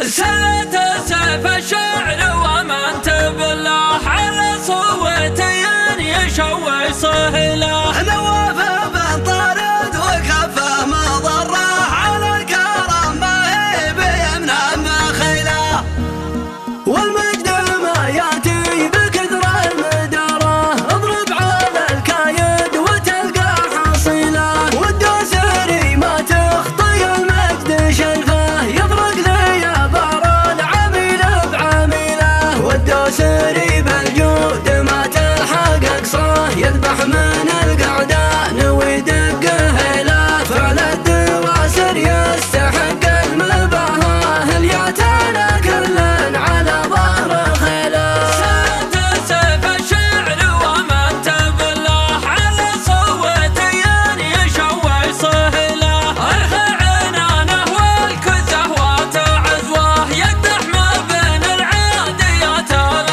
سلت سيف الشعر ومن تبله على صوتين يشوي صهله. نواف بن طارد وكفه ما ضره على الكرم ما هي بيمنع ما خيله. والمجد ما ياتي بكثر المداره اضرب على الكايد وتلقى حصيله. والدوسري ما تخطي المجد شلفه يضرق لي يا بارد عميل بعميله. والدوسري بالجود ما تلحق اقصاه يذبح من القعدان ويدق هيله. فعل الدواسر يستحق المباهاه الياتنا كل على ظهر خيله. سلت سيف الشعر ومن تبله على صوتين يشوي صهله. ارخى عنانه والكزه وتعزوه يقدح ما بين العاديات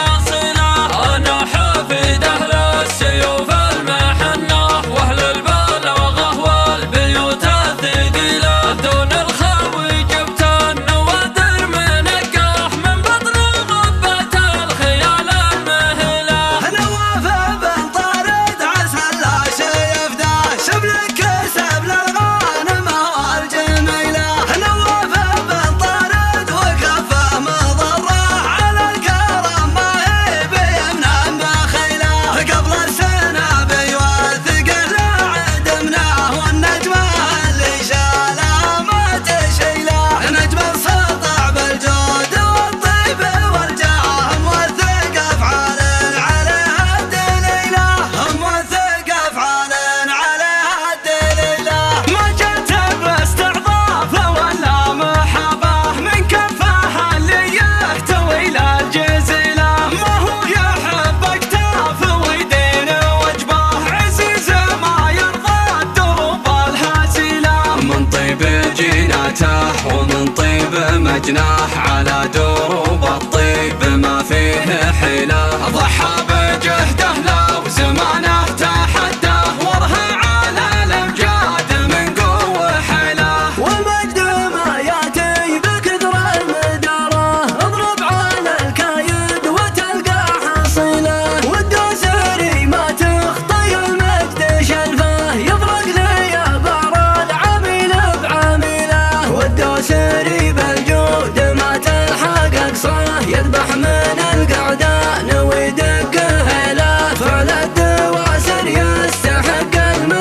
الاصيله. انا حافظ اهل السيوف المحنه واهل البلاغه والبيوت الثقيله. دون الخاوي جبت النوادر منقاح من بطن غبة الخيال المهله. نواف بن طارد عسى لا شيف ده شبلك كسب للغانم والجميله. نواف بن طارد وكفه ما ضره على الكرم ما هي بيمنع ما خيله. قبل السنابي والثقل عدمناه والنجمه اللي شاله ما تشيله. نجم سطع بالجود والطيب والجاه موثق افعال عليها الدليله. موثق افعال عليها الدليله. ما جت باستعظاف ولا محاباه من كفاها اللي يحتوي للجزيله. ما هو يحب اكتاف ويدين وجباه عزيز ما يرضى الدروب الهزيله. من طيب جيناته ومن طيب مجناح على دروب الطيب ما فيه حيله. ضحى بجهده لو زمانه تحداه ورها على الامجاد من قوه حيله. والمجد ما ياتي بكثر المداره اضرب على الكايد وتلقى حصيله. والدوسري ما تخطي المجد شلفه يضرق لي يا بارد عميل بعميله. والدوسري بالجود ما تلحق اقصاه يذبح من القعدان ويدق هيله. فعل الدواسر يستحق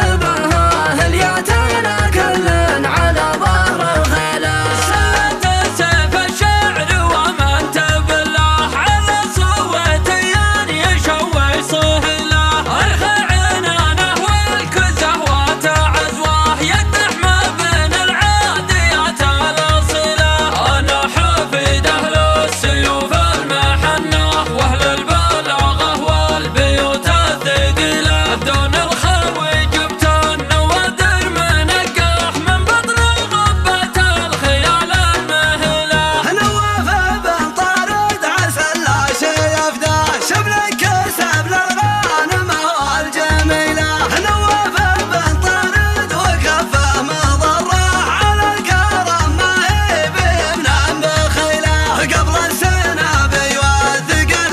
المباهاه الياتنا كل على ظهر خيله. سلت سيف الشعر ومن تبله على صوتين يشوي صهله. ارخى عنانه والكزه وتعزوه يقدح ما بين العاديات الاصيله. انا حافظ اهل السيوف المحنه واهل البلاغه والبيوت الثقيله. دون الخاوي جبت النوادر منقاح من بطن غبة الخيال المهله. نواف بن طارد عسى لا شيف ده شبلك كسب للغانم والجميله. نواف بن طارد وكفه ما ضره على الكرم ما هي بيمنع بخيله. قبل السنابي والثقل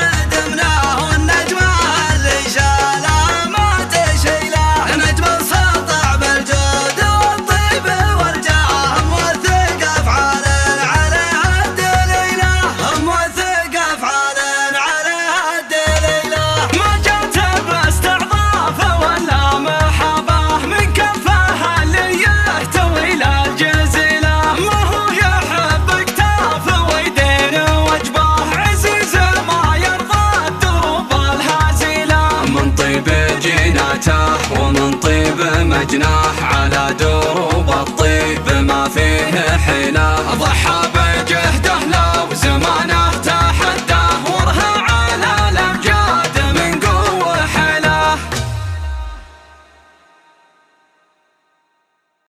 عدمناه والنجمه اللي شاله ما تشيله. نجم سطع بالجود والطيب والجاه موثق افعال عليها الدليله. موثق افعال عليها الدليله. ما جت باستعظاف ولا محاباه من كفاها اللي يحتوي للجزيله. ما هو يحب اكتاف ويدين وجباه عزيز ما يرضى الدروب الهزيله. من طيب جيناته ومن طيب مجناح